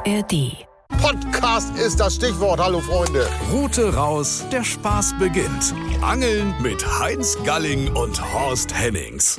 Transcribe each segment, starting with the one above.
ARD. Podcast ist das Stichwort. Hallo Freunde. Route raus, der Spaß beginnt. Angeln mit Heinz Galling und Horst Hennings.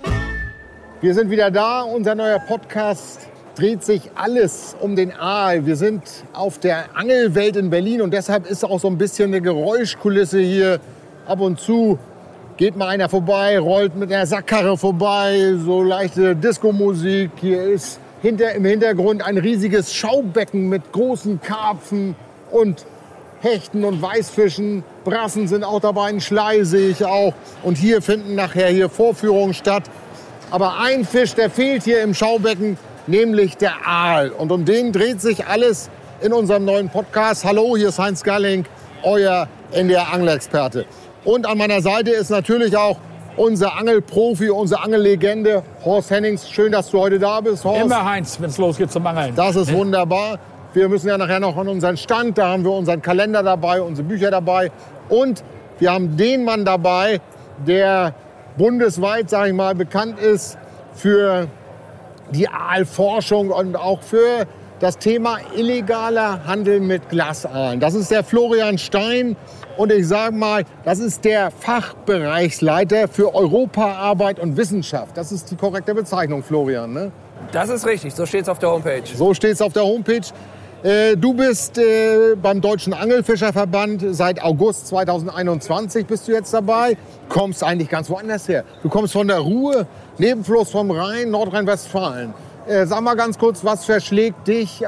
Wir sind wieder da. Unser neuer Podcast dreht sich alles um den Aal. Wir sind auf der Angelwelt in Berlin und deshalb ist auch so ein bisschen eine Geräuschkulisse hier. Ab und zu geht mal einer vorbei, rollt mit einer Sackkarre vorbei, so leichte Disco-Musik. Hier ist im Hintergrund ein riesiges Schaubecken mit großen Karpfen und Hechten und Weißfischen. Brassen sind auch dabei, ein Schlei sehe ich auch. Und hier finden nachher hier Vorführungen statt. Aber ein Fisch, der fehlt hier im Schaubecken, nämlich der Aal. Und um den dreht sich alles in unserem neuen Podcast. Hallo, hier ist Heinz Galling, euer NDR-Angelexperte. Und an meiner Seite ist natürlich auch unser Angelprofi, unsere Angellegende, Horst Hennings. Schön, dass du heute da bist, Horst. Immer, Heinz, wenn es losgeht zum Angeln. Das ist wunderbar. Wir müssen ja nachher noch an unseren Stand. Da haben wir unseren Kalender dabei, unsere Bücher dabei. Und wir haben den Mann dabei, der bundesweit, sage ich mal, bekannt ist für die Aalforschung und auch für das Thema illegaler Handel mit Glasaalen. Das ist der Florian Stein. Und ich sage mal, das ist der Fachbereichsleiter für Europaarbeit und Wissenschaft. Das ist die korrekte Bezeichnung, Florian, ne? Das ist richtig, so steht es auf der Homepage. So steht es auf der Homepage. Du bist beim Deutschen Angelfischerverband. Seit August 2021 bist du jetzt dabei. Kommst eigentlich ganz woanders her. Du kommst von der Ruhr, Nebenfluss vom Rhein, Nordrhein-Westfalen. Sag mal ganz kurz, was verschlägt dich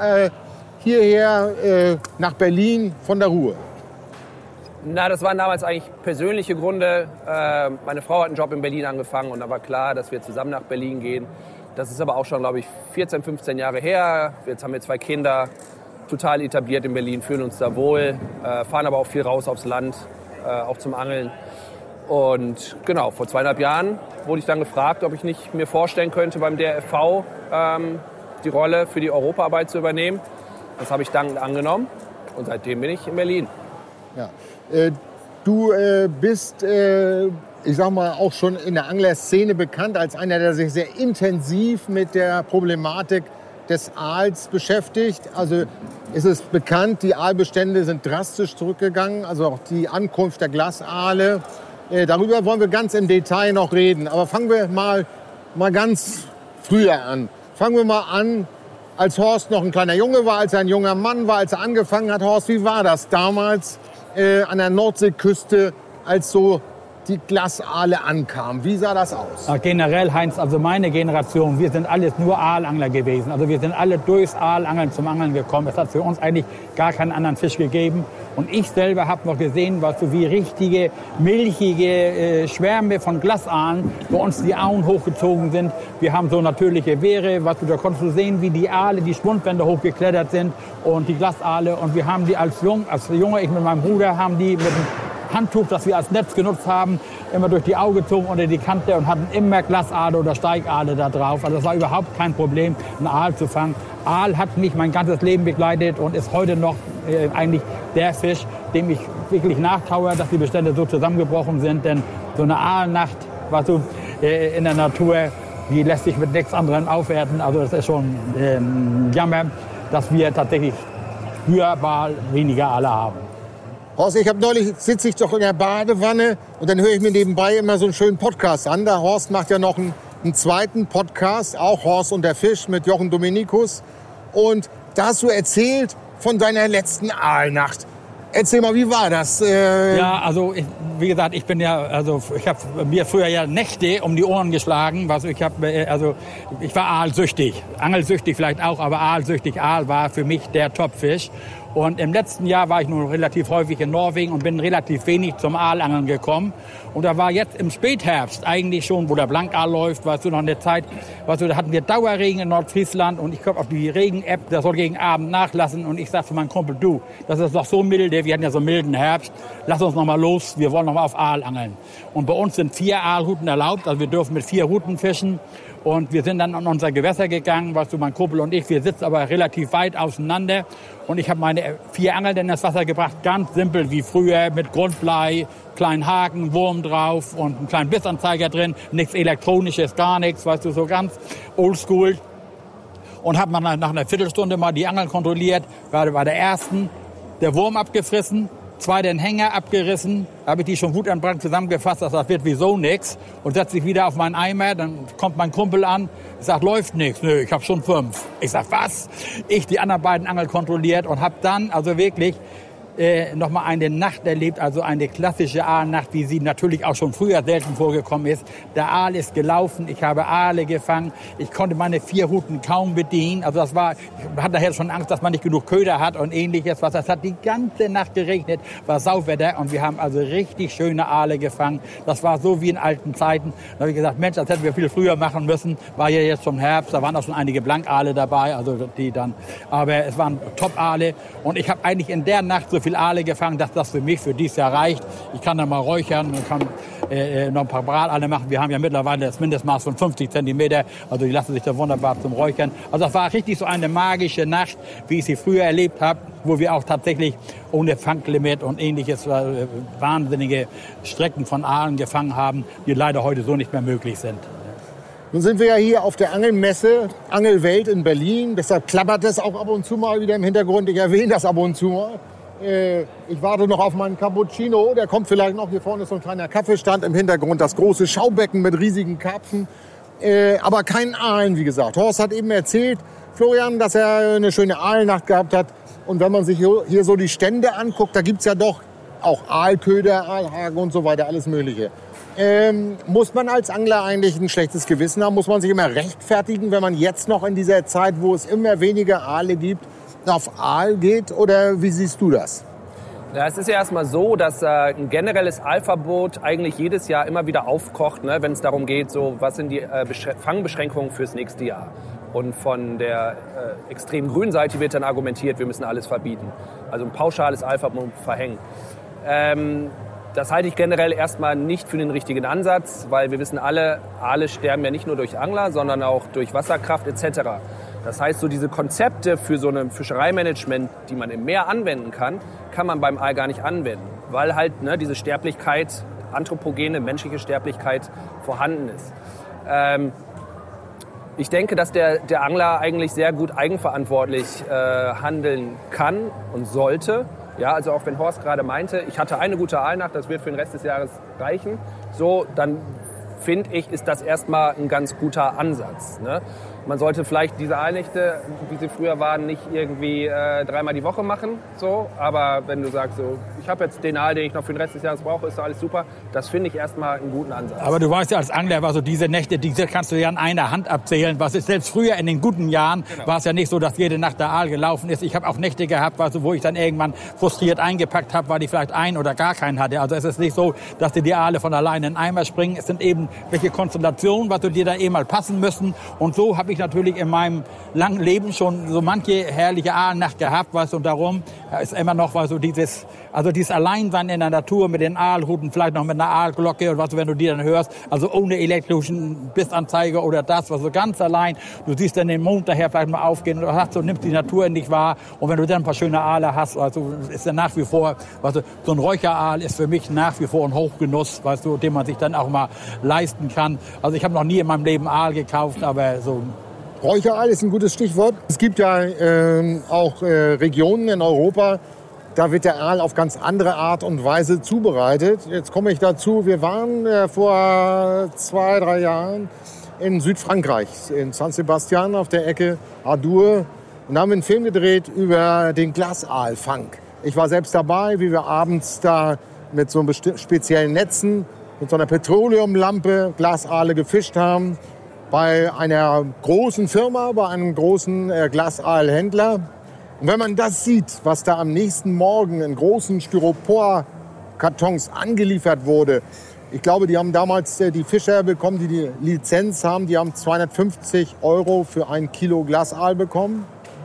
hierher nach Berlin von der Ruhr? Na, das waren damals eigentlich persönliche Gründe. Meine Frau hat einen Job in Berlin angefangen und da war klar, dass wir zusammen nach Berlin gehen. Das ist aber auch schon, glaube ich, 14, 15 Jahre her. Jetzt haben wir 2 Kinder, total etabliert in Berlin, fühlen uns da wohl, fahren aber auch viel raus aufs Land, auch zum Angeln. Und genau, vor 2,5 Jahren wurde ich dann gefragt, ob ich nicht mir vorstellen könnte, beim DRFV die Rolle für die Europaarbeit zu übernehmen. Das habe ich dankend angenommen und seitdem bin ich in Berlin. Ja. Du bist, ich sag mal, auch schon in der Anglerszene bekannt als einer, der sich sehr intensiv mit der Problematik des Aals beschäftigt. Also ist es bekannt, die Aalbestände sind drastisch zurückgegangen, also auch die Ankunft der Glasaale. Darüber wollen wir ganz im Detail noch reden. Aber fangen wir mal ganz früher an. Fangen wir mal an, als Horst noch ein kleiner Junge war, als er ein junger Mann war, als er angefangen hat. Horst, wie war das damals an der Nordseeküste, als so die Glasaale ankamen? Wie sah das aus? Generell, Heinz, also meine Generation, wir sind alles nur Aalangler gewesen. Also wir sind alle durchs Aalangeln zum Angeln gekommen. Es hat für uns eigentlich gar keinen anderen Fisch gegeben. Und ich selber habe noch gesehen, was so wie richtige, milchige Schwärme von Glasaalen bei uns die Auen hochgezogen sind. Wir haben so natürliche Wehre, da konntest du sehen, wie die Aale die Schwundwände hochgeklettert sind und die Glasaale. Und wir haben die als Junge, ich mit meinem Bruder, haben die mit dem Handtuch, das wir als Netz genutzt haben, immer durch die Augen gezogen unter die Kante und hatten immer Glasaale oder Steigaale da drauf. Also das war überhaupt kein Problem, einen Aal zu fangen. Aal hat mich mein ganzes Leben begleitet und ist heute noch eigentlich der Fisch, dem ich wirklich nachtraue, dass die Bestände so zusammengebrochen sind. Denn so eine Aalnacht, was so in der Natur, die lässt sich mit nichts anderem aufwerten. Also das ist schon Jammer, dass wir tatsächlich spürbar weniger Aale haben. Horst, sitze ich doch in der Badewanne und dann höre ich mir nebenbei immer so einen schönen Podcast an. Der Horst macht ja noch einen zweiten Podcast, auch Horst und der Fisch mit Jochen Dominikus. Und da hast du erzählt von deiner letzten Aalnacht. Erzähl mal, wie war das? Ja, also wie gesagt, ich habe mir früher ja Nächte um die Ohren geschlagen. Ich war aalsüchtig, angelsüchtig vielleicht auch, aber aalsüchtig. Aal war für mich der Topfisch. Und im letzten Jahr war ich nun relativ häufig in Norwegen und bin relativ wenig zum Aalangeln gekommen. Und da war jetzt im Spätherbst eigentlich schon, wo der Blankaal läuft, noch eine Zeit, da hatten wir Dauerregen in Nordfriesland und ich komme auf die Regen-App, das soll gegen Abend nachlassen. Und ich sag zu meinem Kumpel, du, das ist doch so milde, wir hatten ja so einen milden Herbst, lass uns noch mal los, wir wollen noch mal auf Aal angeln. Und bei uns sind 4 Aalruten erlaubt, also wir dürfen mit 4 Ruten fischen. Und wir sind dann an unser Gewässer gegangen, mein Kumpel und ich, wir sitzen aber relativ weit auseinander. Und ich habe meine 4 Angeln in das Wasser gebracht, ganz simpel wie früher, mit Grundblei, kleinen Haken, Wurm drauf und einen kleinen Bissanzeiger drin, nichts Elektronisches, gar nichts, so ganz oldschool. und habe nach einer Viertelstunde mal die Angeln kontrolliert. Gerade bei der ersten der Wurm abgefressen, zweite den Hänger abgerissen, habe ich die schon wutentbrannt zusammengefasst, das wird wieso nix und setze ich wieder auf meinen Eimer, dann kommt mein Kumpel an, sagt, läuft nichts, nö, ich habe schon 5. Ich sag, was? Ich die anderen beiden Angeln kontrolliert und habe dann also wirklich noch mal eine Nacht erlebt, also eine klassische Aalnacht, wie sie natürlich auch schon früher selten vorgekommen ist. Der Aal ist gelaufen, ich habe Aale gefangen, ich konnte meine 4 Routen kaum bedienen. Also ich hatte nachher schon Angst, dass man nicht genug Köder hat und ähnliches. Das hat die ganze Nacht geregnet, war Sauwetter und wir haben also richtig schöne Aale gefangen. Das war so wie in alten Zeiten. Da habe ich gesagt, Mensch, das hätten wir viel früher machen müssen. War ja jetzt schon Herbst, da waren auch schon einige Blankaale dabei, also die dann. Aber es waren Top-Aale und ich habe eigentlich in der Nacht so viel Aale gefangen, dass das für mich für dieses Jahr reicht. Ich kann dann mal räuchern, ich kann noch ein paar Brataale machen. Wir haben ja mittlerweile das Mindestmaß von 50 Zentimeter, also die lassen sich da wunderbar zum Räuchern. Also das war richtig so eine magische Nacht, wie ich sie früher erlebt habe, wo wir auch tatsächlich ohne Fanglimit und ähnliches wahnsinnige Strecken von Aalen gefangen haben, die leider heute so nicht mehr möglich sind. Nun sind wir ja hier auf der Angelmesse, Angelwelt in Berlin. Deshalb klappert es auch ab und zu mal wieder im Hintergrund. Ich erwähne das ab und zu mal. Ich warte noch auf meinen Cappuccino. Der kommt vielleicht noch. Hier vorne ist so ein kleiner Kaffeestand im Hintergrund. Das große Schaubecken mit riesigen Karpfen. Aber kein Aalen, wie gesagt. Horst hat eben erzählt, Florian, dass er eine schöne Aalnacht gehabt hat. Und wenn man sich hier so die Stände anguckt, da gibt es ja doch auch Aalköder, Aalhaken und so weiter, alles Mögliche. Muss man als Angler eigentlich ein schlechtes Gewissen haben? Muss man sich immer rechtfertigen, wenn man jetzt noch in dieser Zeit, wo es immer weniger Aale gibt, auf Aal geht? Oder wie siehst du das? Ja, es ist ja erstmal so, dass ein generelles Aalverbot eigentlich jedes Jahr immer wieder aufkocht, ne, wenn es darum geht, so, was sind die Fangbeschränkungen fürs nächste Jahr. Und von der extrem grünen Seite wird dann argumentiert, wir müssen alles verbieten. Also ein pauschales Aalverbot verhängen. Das halte ich generell erstmal nicht für den richtigen Ansatz, weil wir wissen alle, Aale sterben ja nicht nur durch Angler, sondern auch durch Wasserkraft etc. Das heißt, so diese Konzepte für so ein Fischereimanagement, die man im Meer anwenden kann man beim Aal gar nicht anwenden, weil halt diese Sterblichkeit, anthropogene, menschliche Sterblichkeit vorhanden ist. Ich denke, dass der Angler eigentlich sehr gut eigenverantwortlich handeln kann und sollte. Ja, also auch wenn Horst gerade meinte, ich hatte eine gute Aalnacht, das wird für den Rest des Jahres reichen, so, dann finde ich, ist das erstmal ein ganz guter Ansatz. Ne? Man sollte vielleicht diese Aalnächte, wie sie früher waren, nicht irgendwie 3-mal die Woche machen. So. Aber wenn du sagst, so, ich habe jetzt den Aal, den ich noch für den Rest des Jahres brauche, ist doch alles super. Das finde ich erstmal einen guten Ansatz. Aber du weißt ja, als Angler war so diese Nächte, diese kannst du ja an einer Hand abzählen. Was ist selbst früher in den guten Jahren, war es ja nicht so, dass jede Nacht der Aal gelaufen ist. Ich habe auch Nächte gehabt, wo ich dann irgendwann frustriert eingepackt habe, weil ich vielleicht einen oder gar keinen hatte. Also es ist nicht so, dass die Aale von alleine in den Eimer springen. Es sind eben welche Konstellationen, was du dir da mal passen müssen. Und so habe ich natürlich in meinem langen Leben schon so manche herrliche Aalnacht gehabt, weißt du, und darum ist immer noch, weißt du, dieses Alleinsein in der Natur mit den Aalruten, vielleicht noch mit einer Aalglocke und was, wenn du die dann hörst, also ohne elektrischen Bissanzeiger oder das, was so ganz allein, du siehst dann den Mond daher vielleicht mal aufgehen und hast, du nimmst die Natur in dich wahr und wenn du dann ein paar schöne Aale hast, also ist ja nach wie vor, weißt du, so ein Räucheraal ist für mich nach wie vor ein Hochgenuss, weißt du, den man sich dann auch mal leisten kann. Also ich habe noch nie in meinem Leben Aal gekauft, aber so. Räucheraal ist ein gutes Stichwort. Es gibt ja auch Regionen in Europa, da wird der Aal auf ganz andere Art und Weise zubereitet. Jetzt komme ich dazu, wir waren vor 2-3 Jahren in Südfrankreich, in San Sebastian auf der Ecke Adour und haben einen Film gedreht über den Glasaalfang. Ich war selbst dabei, wie wir abends da mit so speziellen Netzen, mit so einer Petroleumlampe Glasaale gefischt haben. Bei einer großen Firma, bei einem großen Glasaalhändler. Und wenn man das sieht, was da am nächsten Morgen in großen Styropor-Kartons angeliefert wurde, ich glaube, die haben damals die Fischer bekommen, die Lizenz haben, die haben 250 € für 1 Kilo Glasaal bekommen.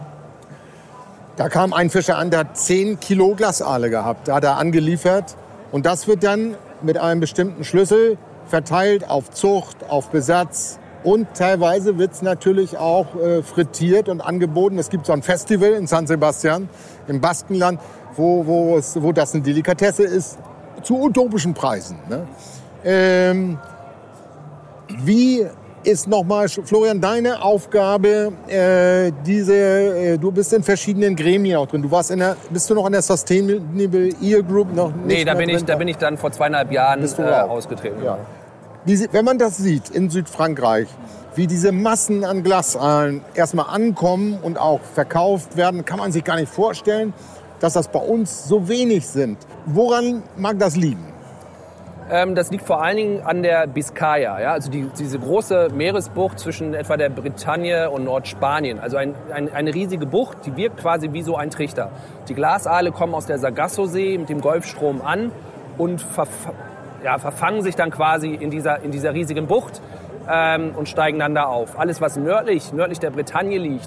Da kam ein Fischer an, der hat 10 Kilo Glasaale gehabt, da hat er angeliefert. Und das wird dann mit einem bestimmten Schlüssel verteilt auf Zucht, auf Besatz. Und teilweise wird es natürlich auch frittiert und angeboten. Es gibt so ein Festival in San Sebastian im Baskenland, wo das eine Delikatesse ist, zu utopischen Preisen. Ne? Wie ist nochmal, Florian, deine Aufgabe, du bist in verschiedenen Gremien auch drin. Bist du noch in der Sustainable Year Group noch nicht? Nee, da bin ich dann vor 2,5 Jahren ausgetreten. Ja. Wenn man das sieht in Südfrankreich, wie diese Massen an Glasaalen erstmal ankommen und auch verkauft werden, kann man sich gar nicht vorstellen, dass das bei uns so wenig sind. Woran mag das liegen? Das liegt vor allen Dingen an der Biskaya, ja? Also diese große Meeresbucht zwischen etwa der Bretagne und Nordspanien. Also eine riesige Bucht, die wirkt quasi wie so ein Trichter. Die Glasaale kommen aus der Sargasso-See mit dem Golfstrom an und verfangen sich dann quasi in dieser riesigen Bucht und steigen dann da auf. Alles, was nördlich der Bretagne liegt,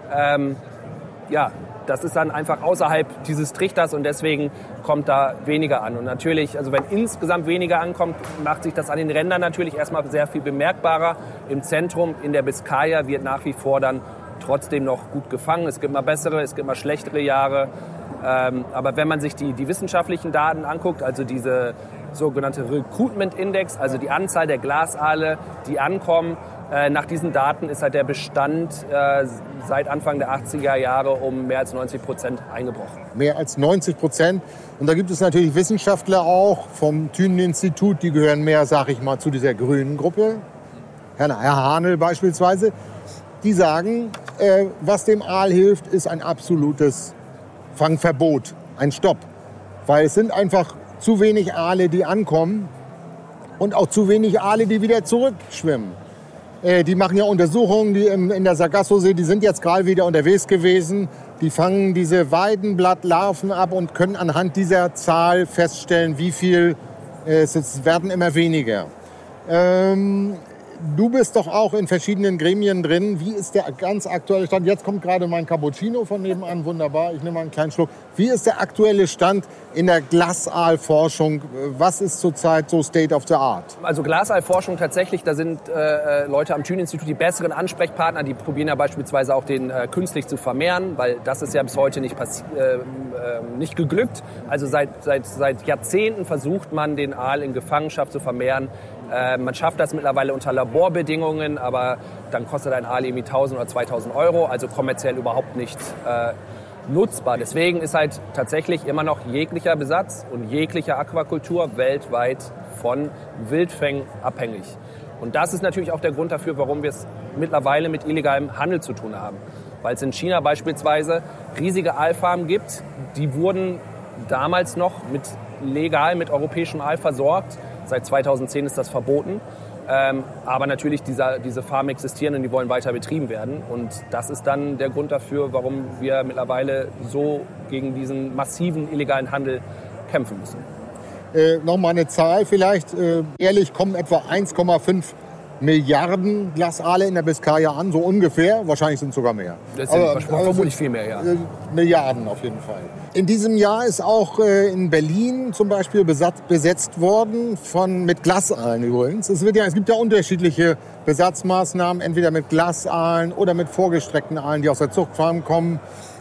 das ist dann einfach außerhalb dieses Trichters und deswegen kommt da weniger an. Und natürlich, also wenn insgesamt weniger ankommt, macht sich das an den Rändern natürlich erstmal sehr viel bemerkbarer. Im Zentrum, in der Biskaya, wird nach wie vor dann trotzdem noch gut gefangen. Es gibt mal bessere, es gibt mal schlechtere Jahre. Aber wenn man sich die wissenschaftlichen Daten anguckt, also diese sogenannte Recruitment Index, also die Anzahl der Glasaale, die ankommen, nach diesen Daten ist halt der Bestand seit Anfang der 80er Jahre um mehr als 90% eingebrochen. Mehr als 90%. Und da gibt es natürlich Wissenschaftler auch vom Thünen-Institut, die gehören mehr, sag ich mal, zu dieser grünen Gruppe. Herr Hahnel beispielsweise. Die sagen, was dem Aal hilft, ist ein absolutes Fangverbot, ein Stopp. Weil es sind einfach zu wenig Aale, die ankommen und auch zu wenig Aale, die wieder zurückschwimmen. Die machen ja Untersuchungen, die in der Sargasso-See, die sind jetzt gerade wieder unterwegs gewesen. Die fangen diese Weidenblattlarven ab und können anhand dieser Zahl feststellen, wie viel, es werden immer weniger. Du bist doch auch in verschiedenen Gremien drin. Wie ist der ganz aktuelle Stand? Jetzt kommt gerade mein Cappuccino von nebenan, wunderbar. Ich nehme mal einen kleinen Schluck. Wie ist der aktuelle Stand in der Glasaalforschung? Was ist zurzeit so State of the Art? Also Glasaalforschung tatsächlich, da sind Leute am Thünen-Institut die besseren Ansprechpartner. Die probieren ja beispielsweise auch den künstlich zu vermehren, weil das ist ja bis heute nicht geglückt. Also seit Jahrzehnten versucht man, den Aal in Gefangenschaft zu vermehren. Man schafft das mittlerweile unter Laborbedingungen, aber dann kostet ein Aal irgendwie 1.000 oder 2.000 €, also kommerziell überhaupt nicht nutzbar. Deswegen ist halt tatsächlich immer noch jeglicher Besatz und jegliche Aquakultur weltweit von Wildfängen abhängig. Und das ist natürlich auch der Grund dafür, warum wir es mittlerweile mit illegalem Handel zu tun haben. Weil es in China beispielsweise riesige Aalfarmen gibt, die wurden damals noch legal mit europäischem Aal versorgt. Seit 2010 ist das verboten. Aber natürlich diese Farmen existieren und die wollen weiter betrieben werden. Und das ist dann der Grund dafür, warum wir mittlerweile so gegen diesen massiven illegalen Handel kämpfen müssen. Nochmal eine Zahl vielleicht. Jährlich kommen etwa 1,5 Milliarden Glasaale in der Biskaya an, so ungefähr. Wahrscheinlich sind es sogar mehr. Das sind vermutlich viel mehr, ja. Milliarden auf jeden Fall. In diesem Jahr ist auch in Berlin zum Beispiel besetzt worden mit Glasaalen übrigens. Es gibt ja unterschiedliche Besatzmaßnahmen, entweder mit Glasaalen oder mit vorgestreckten Aalen, die aus der Zuchtfarm kommen.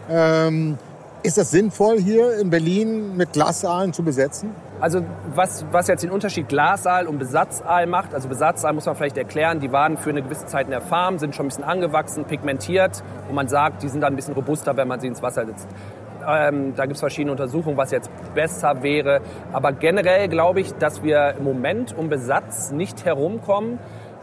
Ist das sinnvoll, hier in Berlin mit Glasaalen zu besetzen? Also was jetzt den Unterschied Glasaal und Besatzaal macht, also Besatzaal muss man vielleicht erklären, die waren für eine gewisse Zeit in der Farm, sind schon ein bisschen angewachsen, pigmentiert und man sagt, die sind dann ein bisschen robuster, wenn man sie ins Wasser setzt. Da gibt es verschiedene Untersuchungen, was jetzt besser wäre. Aber generell glaube ich, dass wir im Moment um Besatz nicht herumkommen,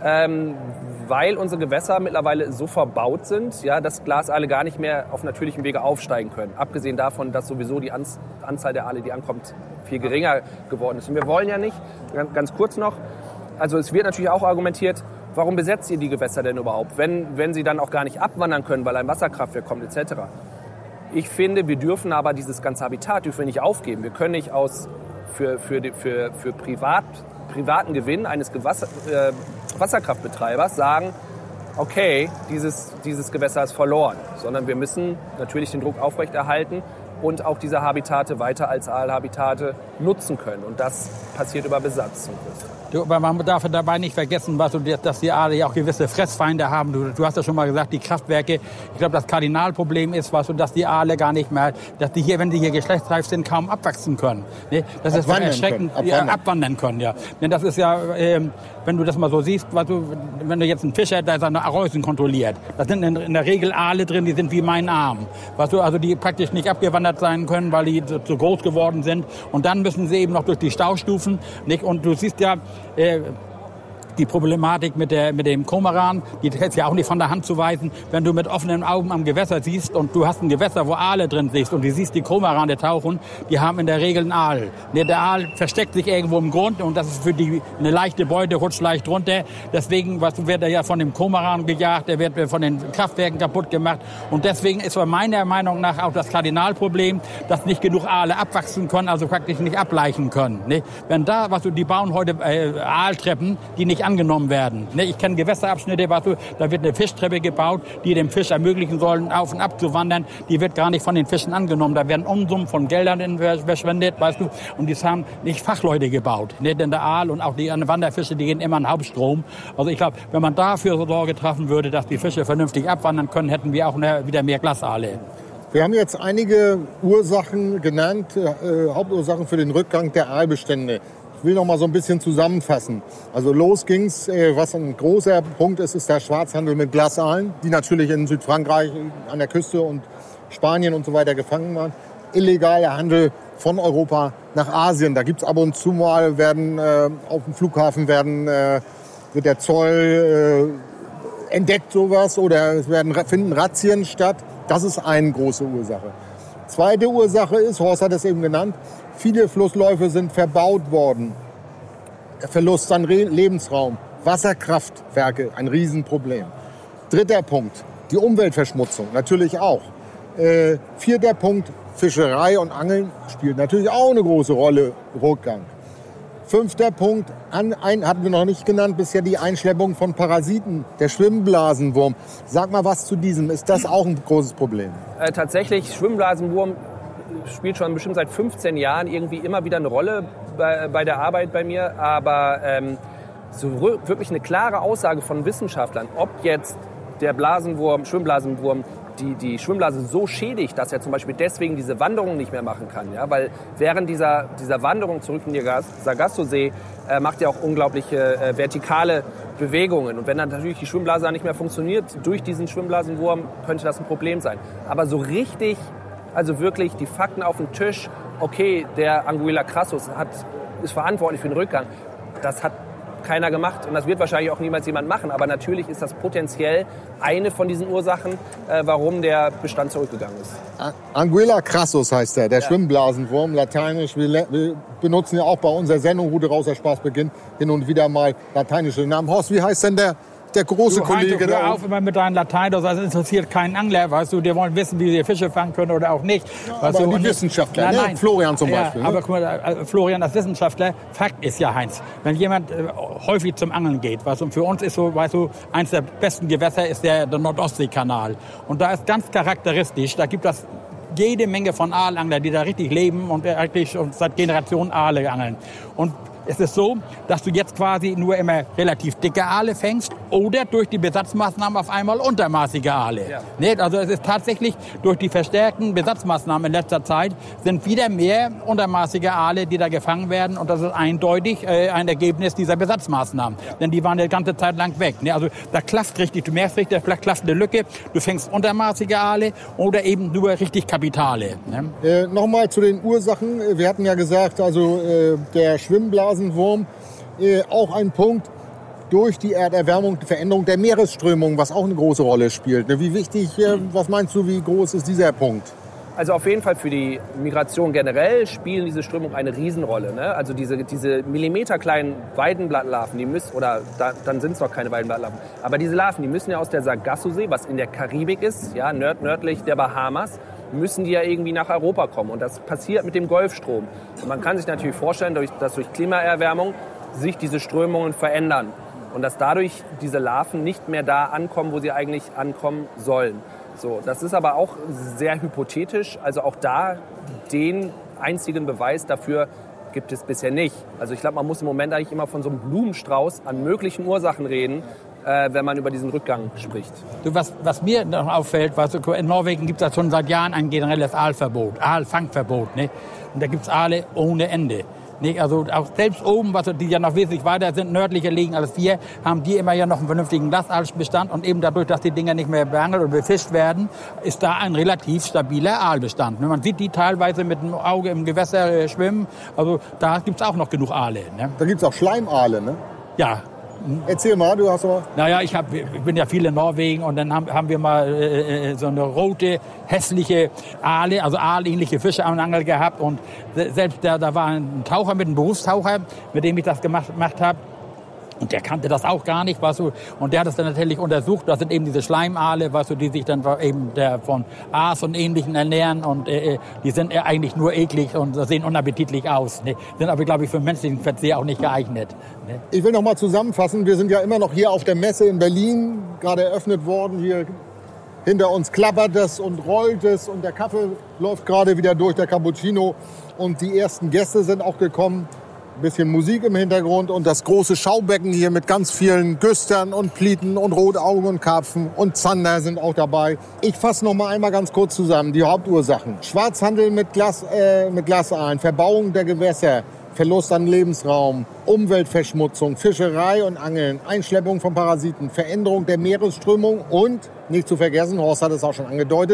weil unsere Gewässer mittlerweile so verbaut sind, ja, dass Glasaale gar nicht mehr auf natürlichem Wege aufsteigen können. Abgesehen davon, dass sowieso die Anzahl der Aale, die ankommt, viel geringer geworden ist. Und wir wollen ja nicht, ganz kurz noch, also es wird natürlich auch argumentiert, warum besetzt ihr die Gewässer denn überhaupt, wenn sie dann auch gar nicht abwandern können, weil ein Wasserkraftwerk kommt etc. Ich finde, wir dürfen aber dieses ganze Habitat nicht aufgeben. Wir können nicht für privaten Gewinn eines Wasserkraftbetreibers sagen, okay, dieses Gewässer ist verloren, sondern wir müssen natürlich den Druck aufrechterhalten und auch diese Habitate weiter als Aalhabitate nutzen können. Und das passiert über Besatz zum Großteil. Aber man darf dabei nicht vergessen, dass die Aale ja auch gewisse Fressfeinde haben. Du hast ja schon mal gesagt, die Kraftwerke. Ich glaube, das Kardinalproblem ist, dass die Aale gar nicht mehr, dass die hier, wenn die hier geschlechtsreif sind, kaum abwachsen können. Das ist erschreckend. Abwandern können, ja. Denn das ist ja, wenn du das mal so siehst, wenn du jetzt einen Fischer, der seine Reusen kontrolliert, da sind in der Regel Aale drin, die sind wie mein Arm. Also die praktisch nicht abgewandert sein können, weil die zu groß geworden sind. Und dann müssen sie eben noch durch die Staustufen. Nicht? Und du siehst ja, die Problematik mit dem Kormoran, die ist ja auch nicht von der Hand zu weisen. Wenn du mit offenen Augen am Gewässer siehst und du hast ein Gewässer, wo Aale drin siehst und du siehst die Kormorane tauchen, die haben in der Regel einen Aal. Der Aal versteckt sich irgendwo im Grund und das ist für die eine leichte Beute, rutscht leicht runter. Deswegen wird er ja von dem Kormoran gejagt, der wird von den Kraftwerken kaputt gemacht. Und deswegen ist meiner Meinung nach auch das Kardinalproblem, dass nicht genug Aale abwachsen können, also praktisch nicht ableichen können. Ne? Wenn da, die bauen heute Aaltreppen, die nicht angenommen werden. Ich kenne Gewässerabschnitte, da wird eine Fischtreppe gebaut, die dem Fisch ermöglichen sollen, auf und ab zu wandern. Die wird gar nicht von den Fischen angenommen. Da werden Unsummen von Geldern verschwendet, und die haben nicht Fachleute gebaut. Denn der Aal und auch die Wanderfische, die gehen immer in Hauptstrom. Also ich glaube, wenn man dafür Sorge treffen würde, dass die Fische vernünftig abwandern können, hätten wir auch wieder mehr Glasaale. Wir haben jetzt einige Ursachen genannt, Hauptursachen für den Rückgang der Aalbestände. Ich will noch mal so ein bisschen zusammenfassen. Also los ging's, was ein großer Punkt ist der Schwarzhandel mit Glasaalen, die natürlich in Südfrankreich an der Küste und Spanien und so weiter gefangen waren. Illegaler Handel von Europa nach Asien. Da gibt's ab und zu mal, auf dem Flughafen wird der Zoll entdeckt sowas oder finden Razzien statt. Das ist eine große Ursache. Zweite Ursache ist, Horst hat es eben genannt, viele Flussläufe sind verbaut worden. Der Verlust an Lebensraum, Wasserkraftwerke, ein Riesenproblem. Dritter Punkt, die Umweltverschmutzung, natürlich auch. Vierter Punkt, Fischerei und Angeln spielt natürlich auch eine große Rolle, Rückgang. Fünfter Punkt, hatten wir noch nicht genannt, bisher die Einschleppung von Parasiten, der Schwimmblasenwurm. Sag mal was zu diesem, ist das auch ein großes Problem? Tatsächlich, Schwimmblasenwurm spielt schon bestimmt seit 15 Jahren irgendwie immer wieder eine Rolle bei der Arbeit bei mir. Aber wirklich eine klare Aussage von Wissenschaftlern, ob jetzt der Schwimmblasenwurm, die Schwimmblase so schädigt, dass er zum Beispiel deswegen diese Wanderung nicht mehr machen kann. Ja? Weil während dieser Wanderung zurück in den Sargassosee macht er auch unglaubliche vertikale Bewegungen. Und wenn dann natürlich die Schwimmblase nicht mehr funktioniert, durch diesen Schwimmblasenwurm könnte das ein Problem sein. Aber so richtig, also wirklich die Fakten auf den Tisch, okay, der Anguilla crassus ist verantwortlich für den Rückgang, das hat keiner gemacht und das wird wahrscheinlich auch niemals jemand machen. Aber natürlich ist das potenziell eine von diesen Ursachen, warum der Bestand zurückgegangen ist. Anguilla crassus heißt der Schwimmblasenwurm, lateinisch. Wir benutzen ja auch bei unserer Sendung Route raus, der Spaß beginnt, hin und wieder mal lateinische Namen. Horst, wie heißt denn der große Kollege da? Hör auf immer mit deinem Latein, das interessiert keinen Angler, weißt du, die wollen wissen, wie sie Fische fangen können oder auch nicht. Ja, aber die Wissenschaftler, nein. Florian zum Beispiel. Ja, aber guck mal, Florian als Wissenschaftler, Fakt ist ja, Heinz, wenn jemand häufig zum Angeln geht, weißt du, und für uns ist so, weißt du, eins der besten Gewässer ist der Nordostseekanal. Und da ist ganz charakteristisch, da gibt es jede Menge von Aalanglern, die da richtig leben und eigentlich seit Generationen Aale angeln. Und es ist so, dass du jetzt quasi nur immer relativ dicke Aale fängst oder durch die Besatzmaßnahmen auf einmal untermaßige Aale. Ja. Nee, also es ist tatsächlich durch die verstärkten Besatzmaßnahmen in letzter Zeit sind wieder mehr untermaßige Aale, die da gefangen werden. Und das ist eindeutig ein Ergebnis dieser Besatzmaßnahmen. Ja. Denn die waren die ganze Zeit lang weg. Nee, also da klafft richtig, du merkst richtig, da klafft eine Lücke. Du fängst untermaßige Aale oder eben nur richtig Kapitale. Ne? Nochmal zu den Ursachen. Wir hatten ja gesagt, also der Schwimmblasenwurm, auch ein Punkt durch die Erderwärmung, die Veränderung der Meeresströmung, was auch eine große Rolle spielt. Wie wichtig, was meinst du, wie groß ist dieser Punkt? Also auf jeden Fall für die Migration generell spielen diese Strömungen eine Riesenrolle. Ne? Also diese millimeterkleinen Weidenblattlarven, dann sind es noch keine Weidenblattlarven, aber diese Larven, die müssen ja aus der Sargassosee, was in der Karibik ist, ja, nördlich der Bahamas, müssen die ja irgendwie nach Europa kommen. Und das passiert mit dem Golfstrom. Und man kann sich natürlich vorstellen, dass durch Klimaerwärmung sich diese Strömungen verändern. Und dass dadurch diese Larven nicht mehr da ankommen, wo sie eigentlich ankommen sollen. So, das ist aber auch sehr hypothetisch. Also auch da den einzigen Beweis dafür gibt es bisher nicht. Also ich glaube, man muss im Moment eigentlich immer von so einem Blumenstrauß an möglichen Ursachen reden, wenn man über diesen Rückgang spricht. Du, was mir noch auffällt, in Norwegen gibt es schon seit Jahren ein generelles Aalfangverbot. Ne? Und da gibt es Aale ohne Ende. Nee, also auch selbst oben, was die ja noch wesentlich weiter sind, nördlicher liegen als wir, haben die immer ja noch einen vernünftigen Lassalbestand. Und eben dadurch, dass die Dinger nicht mehr beangelt oder befischt werden, ist da ein relativ stabiler Aalbestand. Man sieht die teilweise mit dem Auge im Gewässer schwimmen. Also da gibt's auch noch genug Aale. Ne? Da gibt's auch Schleimaale, ne? Ja. Erzähl mal, du hast aber... Naja, ich bin ja viel in Norwegen und dann haben wir mal so eine rote, hässliche Aale, also aalähnliche Fische am Angel gehabt. Und selbst da war ein Taucher ein Berufstaucher, mit dem ich das gemacht habe. Und der kannte das auch gar nicht, weißt du. Und der hat es dann natürlich untersucht. Das sind eben diese Schleimaale, weißt du, die sich dann eben von Aas und Ähnlichen ernähren. Und die sind eigentlich nur eklig und sehen unappetitlich aus. Ne? Sind aber, glaube ich, für menschlichen Verzehr auch nicht geeignet. Ne? Ich will noch mal zusammenfassen. Wir sind ja immer noch hier auf der Messe in Berlin, gerade eröffnet worden. Hier hinter uns klappert es und rollt es und der Kaffee läuft gerade wieder durch, der Cappuccino. Und die ersten Gäste sind auch gekommen. Ein bisschen Musik im Hintergrund und das große Schaubecken hier mit ganz vielen Güstern und Plieten und Rotaugen und Karpfen und Zander sind auch dabei. Ich fasse noch mal einmal ganz kurz zusammen die Hauptursachen. Schwarzhandel mit Glasaalen, Verbauung der Gewässer, Verlust an Lebensraum, Umweltverschmutzung, Fischerei und Angeln, Einschleppung von Parasiten, Veränderung der Meeresströmung und, nicht zu vergessen, Horst hat es auch schon angedeutet,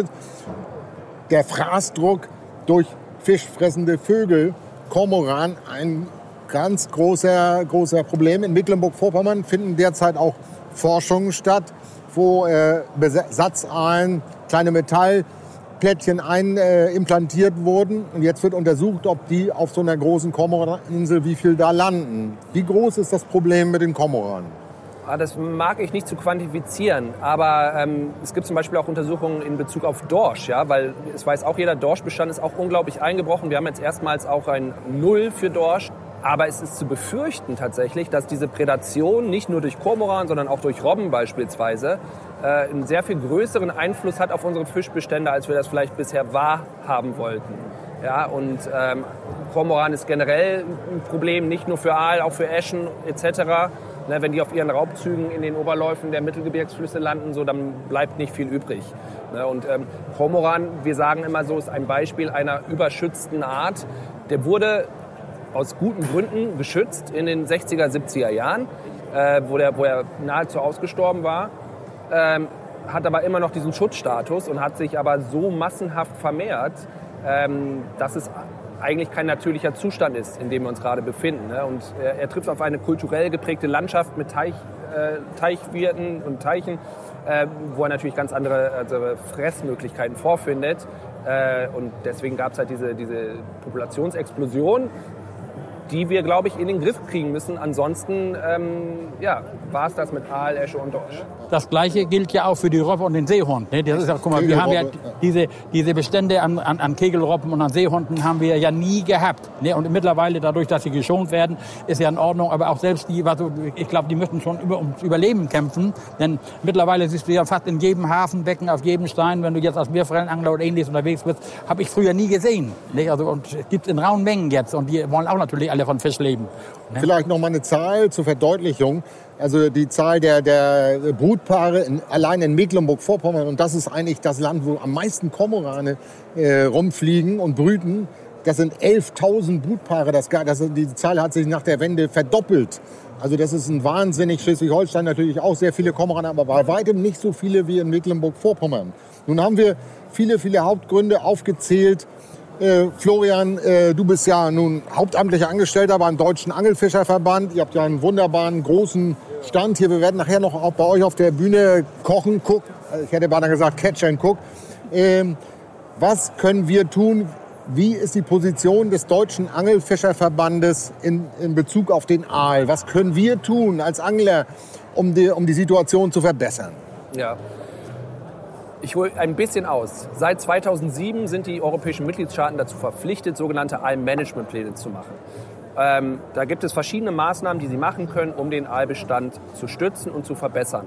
der Fraßdruck durch fischfressende Vögel, Kormoran, ein ganz großer Problem. In Mecklenburg-Vorpommern finden derzeit auch Forschungen statt, wo Besatzaalen, kleine Metallplättchen implantiert wurden. Und jetzt wird untersucht, ob die auf so einer großen Kormoraninsel, wie viel da landen. Wie groß ist das Problem mit den Kormoranen? Das mag ich nicht zu quantifizieren, aber es gibt zum Beispiel auch Untersuchungen in Bezug auf Dorsch, ja, weil es weiß auch jeder, Dorschbestand ist auch unglaublich eingebrochen. Wir haben jetzt erstmals auch ein Null für Dorsch. Aber es ist zu befürchten tatsächlich, dass diese Prädation nicht nur durch Kormoran, sondern auch durch Robben beispielsweise einen sehr viel größeren Einfluss hat auf unsere Fischbestände, als wir das vielleicht bisher wahrhaben wollten. Ja, und Kormoran ist generell ein Problem, nicht nur für Aal, auch für Äschen etc. Ne, wenn die auf ihren Raubzügen in den Oberläufen der Mittelgebirgsflüsse landen, so, dann bleibt nicht viel übrig. Ne, und Kormoran, wir sagen immer so, ist ein Beispiel einer überschützten Art. Der wurde aus guten Gründen geschützt in den 60er, 70er Jahren, wo er nahezu ausgestorben war, hat aber immer noch diesen Schutzstatus und hat sich aber so massenhaft vermehrt, dass es eigentlich kein natürlicher Zustand ist, in dem wir uns gerade befinden. Ne? Und er trifft auf eine kulturell geprägte Landschaft mit Teichwirten und Teichen, wo er natürlich ganz andere Fressmöglichkeiten vorfindet. Und deswegen gab es halt diese Populationsexplosion, die wir, glaube ich, in den Griff kriegen müssen. Ansonsten war es das mit Aal, Äsche und Dorsch. Das Gleiche gilt ja auch für die Robbe und den Seehund. Das ist ja, guck mal, wir haben ja diese Bestände an Kegelrobben und an Seehunden haben wir ja nie gehabt. Und mittlerweile, dadurch, dass sie geschont werden, ist ja in Ordnung. Aber auch selbst die, ich glaube, die müssen schon ums Überleben kämpfen. Denn mittlerweile siehst du ja fast in jedem Hafenbecken, auf jedem Stein, wenn du jetzt als Meerforellenangler oder Ähnliches unterwegs bist, habe ich früher nie gesehen. Und es gibt in rauen Mengen jetzt. Und die wollen auch natürlich alle von Fisch leben. Vielleicht noch mal eine Zahl zur Verdeutlichung. Also die Zahl der Brutpaare allein in Mecklenburg-Vorpommern, und das ist eigentlich das Land, wo am meisten Kormorane rumfliegen und brüten, das sind 11.000 Brutpaare. Die Zahl hat sich nach der Wende verdoppelt. Also das ist ein wahnsinnig. Schleswig-Holstein natürlich auch sehr viele Kormorane, aber bei weitem nicht so viele wie in Mecklenburg-Vorpommern. Nun haben wir viele Hauptgründe aufgezählt. Florian, du bist ja nun hauptamtlicher Angestellter beim Deutschen Angelfischerverband. Ihr habt ja einen wunderbaren, großen Stand hier. Wir werden nachher noch auch bei euch auf der Bühne kochen, gucken. Ich hätte beinahe gesagt Catch and Cook. Was können wir tun? Wie ist die Position des Deutschen Angelfischerverbandes in Bezug auf den Aal? Was können wir tun als Angler, um die Situation zu verbessern? Ja. Ich hole ein bisschen aus. Seit 2007 sind die europäischen Mitgliedstaaten dazu verpflichtet, sogenannte Aalmanagementpläne zu machen. Da gibt es verschiedene Maßnahmen, die sie machen können, um den Aalbestand zu stützen und zu verbessern.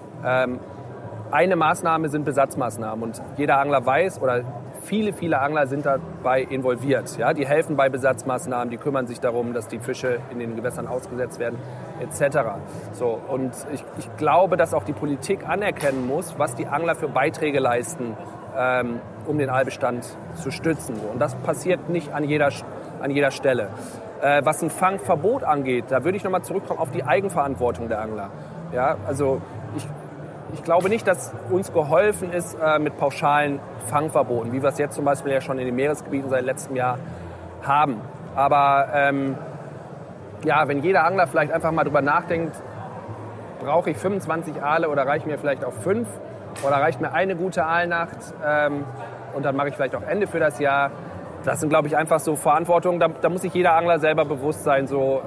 Eine Maßnahme sind Besatzmaßnahmen. Und jeder Angler weiß, oder viele Angler sind dabei involviert. Ja? Die helfen bei Besatzmaßnahmen, die kümmern sich darum, dass die Fische in den Gewässern ausgesetzt werden, etc. So, und ich glaube, dass auch die Politik anerkennen muss, was die Angler für Beiträge leisten, um den Aalbestand zu stützen. Und das passiert nicht an jeder Stelle. Was ein Fangverbot angeht, da würde ich nochmal zurückkommen auf die Eigenverantwortung der Angler. Ja, also ich glaube nicht, dass uns geholfen ist mit pauschalen Fangverboten, wie wir es jetzt zum Beispiel ja schon in den Meeresgebieten seit letztem Jahr haben. Aber wenn jeder Angler vielleicht einfach mal drüber nachdenkt, brauche ich 25 Aale oder reicht mir vielleicht auch 5 oder reicht mir eine gute Aalnacht und dann mache ich vielleicht auch Ende für das Jahr. Das sind, glaube ich, einfach so Verantwortungen, da muss sich jeder Angler selber bewusst sein, so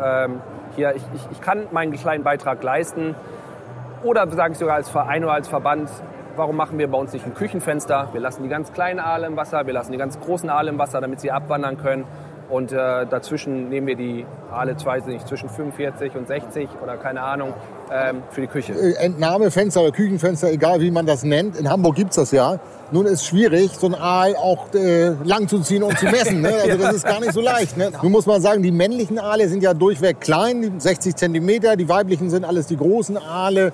ich kann meinen kleinen Beitrag leisten. Oder sage ich sogar als Verein oder als Verband, warum machen wir bei uns nicht ein Küchenfenster? Wir lassen die ganz kleinen Aale im Wasser, wir lassen die ganz großen Aale im Wasser, damit sie abwandern können. Und dazwischen nehmen wir die Aale, zwischen 45 und 60 oder keine Ahnung, für die Küche. Entnahmefenster oder Küchenfenster, egal wie man das nennt. In Hamburg gibt es das ja. Nun ist es schwierig, so ein Aal auch lang zu ziehen und zu messen. Ne? Also das ist gar nicht so leicht. Ne? Nun muss man sagen, die männlichen Aale sind ja durchweg klein, 60 Zentimeter. Die weiblichen sind alles die großen Aale.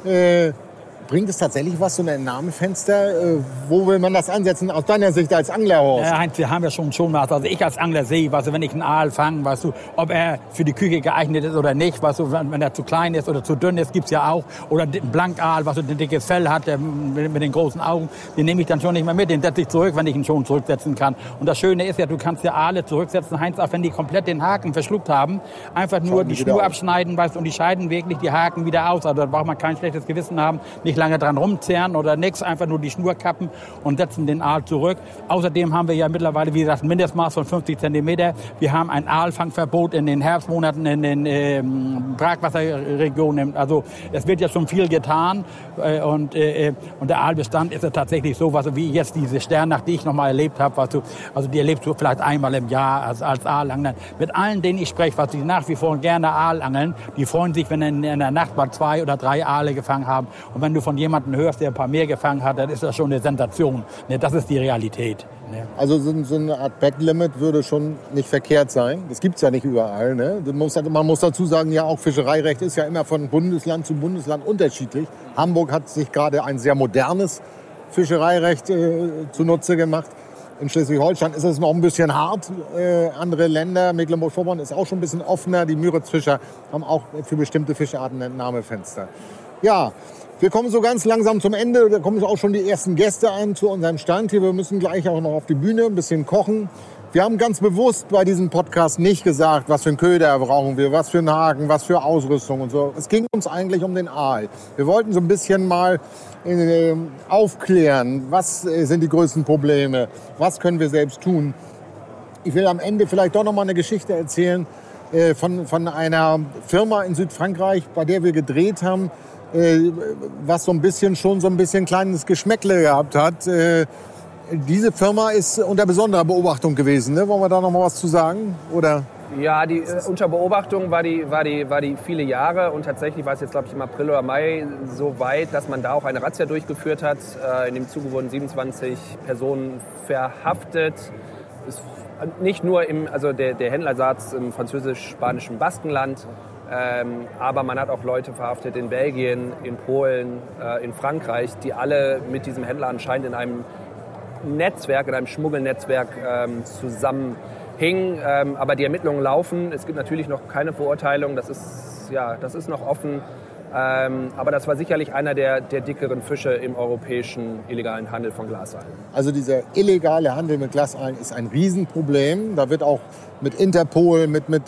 Bringt es tatsächlich was, so ein Entnahmefenster? Wo will man das ansetzen aus deiner Sicht als Angler, Horst? Ja, Heinz, wir haben ja schon was. Also ich als Angler sehe, wenn ich einen Aal fange, ob er für die Küche geeignet ist oder nicht, wenn er zu klein ist oder zu dünn ist, gibt's ja auch. Oder ein Blankaal, was so ein dickes Fell hat, mit den großen Augen, den nehme ich dann schon nicht mehr mit. Den setze ich zurück, wenn ich ihn schon zurücksetzen kann. Und das Schöne ist ja, du kannst ja Aale zurücksetzen, Heinz, auch wenn die komplett den Haken verschluckt haben. Einfach nur die Schnur abschneiden, und die scheiden wirklich die Haken wieder aus. Also da braucht man kein schlechtes Gewissen haben, nicht lange dran rumzerren oder nichts, einfach nur die Schnur kappen und setzen den Aal zurück. Außerdem haben wir ja mittlerweile, wie gesagt, ein Mindestmaß von 50 Cm. Wir haben ein Aalfangverbot in den Herbstmonaten in den Brackwasserregionen. Also es wird ja schon viel getan und der Aalbestand ist ja tatsächlich so, wie jetzt diese Sternnacht, die ich noch mal erlebt habe, also die erlebst du vielleicht einmal im Jahr als Aalangler. Mit allen, denen ich spreche, die nach wie vor gerne Aal angeln, die freuen sich, wenn in der Nacht mal 2 oder 3 Aale gefangen haben. Und wenn du von jemandem hörst, der ein paar mehr gefangen hat, dann ist das schon eine Sensation. Das ist die Realität. Also so eine Art Backlimit würde schon nicht verkehrt sein. Das gibt es ja nicht überall. Ne? Man muss dazu sagen, ja auch Fischereirecht ist ja immer von Bundesland zu Bundesland unterschiedlich. Hamburg hat sich gerade ein sehr modernes Fischereirecht zunutze gemacht. In Schleswig-Holstein ist es noch ein bisschen hart. Andere Länder, Mecklenburg-Vorpommern ist auch schon ein bisschen offener. Die Müritzfischer haben auch für bestimmte Fischarten Entnahmefenster. Ja, wir kommen so ganz langsam zum Ende. Da kommen auch schon die ersten Gäste an zu unserem Stand hier. Wir müssen gleich auch noch auf die Bühne ein bisschen kochen. Wir haben ganz bewusst bei diesem Podcast nicht gesagt, was für einen Köder brauchen wir, was für einen Haken, was für Ausrüstung und so. Es ging uns eigentlich um den Aal. Wir wollten so ein bisschen mal aufklären, was sind die größten Probleme, was können wir selbst tun. Ich will am Ende vielleicht doch noch mal eine Geschichte erzählen von einer Firma in Südfrankreich, bei der wir gedreht haben, was so ein bisschen kleines Geschmäckle gehabt hat. Diese Firma ist unter besonderer Beobachtung gewesen. Ne? Wollen wir da noch mal was zu sagen? Oder? Ja, die unter Beobachtung war die viele Jahre und tatsächlich war es jetzt, glaube ich, im April oder Mai so weit, dass man da auch eine Razzia durchgeführt hat. In dem Zuge wurden 27 Personen verhaftet. Nicht nur der Händler saß im französisch-spanischen Baskenland, aber man hat auch Leute verhaftet in Belgien, in Polen, in Frankreich, die alle mit diesem Händler anscheinend in einem Schmuggelnetzwerk zusammenhingen. Aber die Ermittlungen laufen. Es gibt natürlich noch keine Verurteilung. Das ist noch offen. Aber das war sicherlich einer der dickeren Fische im europäischen illegalen Handel von Glasaalen. Also dieser illegale Handel mit Glasaalen ist ein Riesenproblem. Da wird auch mit Interpol,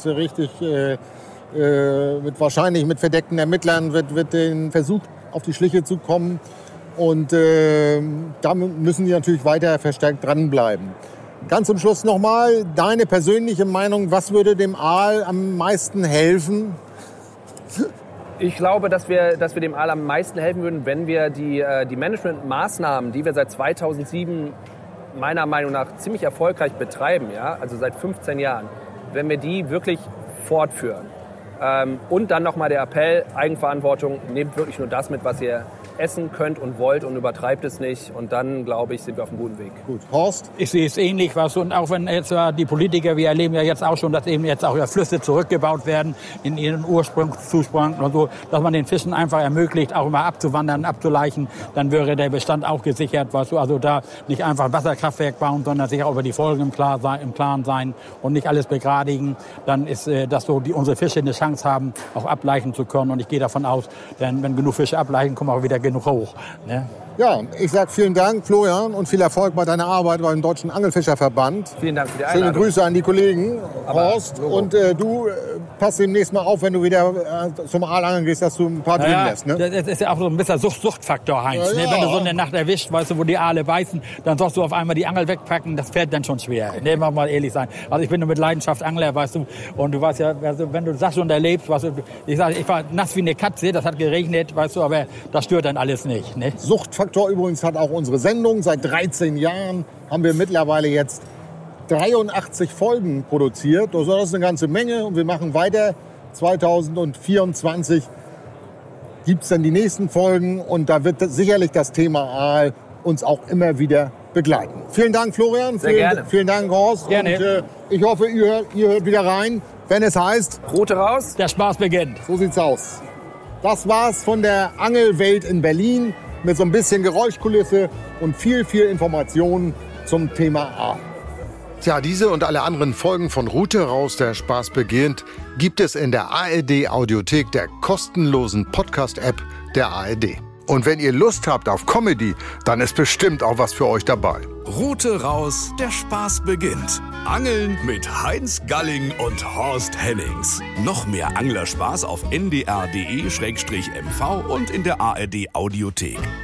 wahrscheinlich mit verdeckten Ermittlern wird den versucht, auf die Schliche zu kommen. Und da müssen die natürlich weiter verstärkt dranbleiben. Ganz zum Schluss nochmal deine persönliche Meinung. Was würde dem Aal am meisten helfen? Ich glaube, dass wir dem Aal am meisten helfen würden, wenn wir die Managementmaßnahmen, die wir seit 2007 meiner Meinung nach ziemlich erfolgreich betreiben, ja, also seit 15 Jahren, wenn wir die wirklich fortführen. Und dann nochmal der Appell, Eigenverantwortung, nehmt wirklich nur das mit, was ihr essen könnt und wollt und übertreibt es nicht. Und dann, glaube ich, sind wir auf einem guten Weg. Gut. Horst? Ich sehe es ähnlich, und auch wenn jetzt die Politiker, wir erleben ja jetzt auch schon, dass eben jetzt auch Flüsse zurückgebaut werden in ihren Ursprungszustand und so, dass man den Fischen einfach ermöglicht, auch mal abzuwandern, abzuleichen, dann wäre der Bestand auch gesichert, also da nicht einfach ein Wasserkraftwerk bauen, sondern sich auch über die Folgen im Klaren sein und nicht alles begradigen, dann ist das so, unsere Fische eine Chance haben, auch ableichen zu können. Und ich gehe davon aus, denn wenn genug Fische ableichen, kommen auch wieder genug hoch. Ne? Ja, ich sage vielen Dank, Florian, und viel Erfolg bei deiner Arbeit beim Deutschen Angelfischerverband. Vielen Dank für die Einladung. Schöne Grüße an die Kollegen, Horst. Und du passt demnächst mal auf, wenn du wieder zum Aalangeln gehst, dass du ein paar drin lässt. Ne? Das ist ja auch so ein bisschen Suchtfaktor, Heinz. Ja, ne? ja. Wenn du so eine Nacht erwischt, weißt du, wo die Aale beißen, dann sollst du auf einmal die Angel wegpacken, das fällt dann schon schwer. Ne, mal ehrlich sein. Also ich bin nur mit Leidenschaft Angler, weißt du, und du weißt ja, also wenn du das und erlebst, weißt du, ich war nass wie eine Katze, das hat geregnet, weißt du, aber das stört dann alles nicht. Ne? Suchtfaktor übrigens hat auch unsere Sendung. Seit 13 Jahren haben wir mittlerweile jetzt 83 Folgen produziert. Das ist eine ganze Menge und wir machen weiter. 2024 gibt es dann die nächsten Folgen und da wird sicherlich das Thema Aal uns auch immer wieder begleiten. Vielen Dank, Florian. Sehr gerne. Vielen Dank, Horst. Gerne. Und ich hoffe, ihr hört wieder rein, wenn es heißt... Route raus. Der Spaß beginnt. So sieht's aus. Das war's von der Angelwelt in Berlin mit so ein bisschen Geräuschkulisse und viel Informationen zum Thema Aal. Tja, diese und alle anderen Folgen von Route raus, der Spaß beginnt, gibt es in der ARD-Audiothek, der kostenlosen Podcast-App der ARD. Und wenn ihr Lust habt auf Comedy, dann ist bestimmt auch was für euch dabei. Route raus, der Spaß beginnt. Angeln mit Heinz Galling und Horst Hennings. Noch mehr Anglerspaß auf ndr.de/mv und in der ARD Audiothek.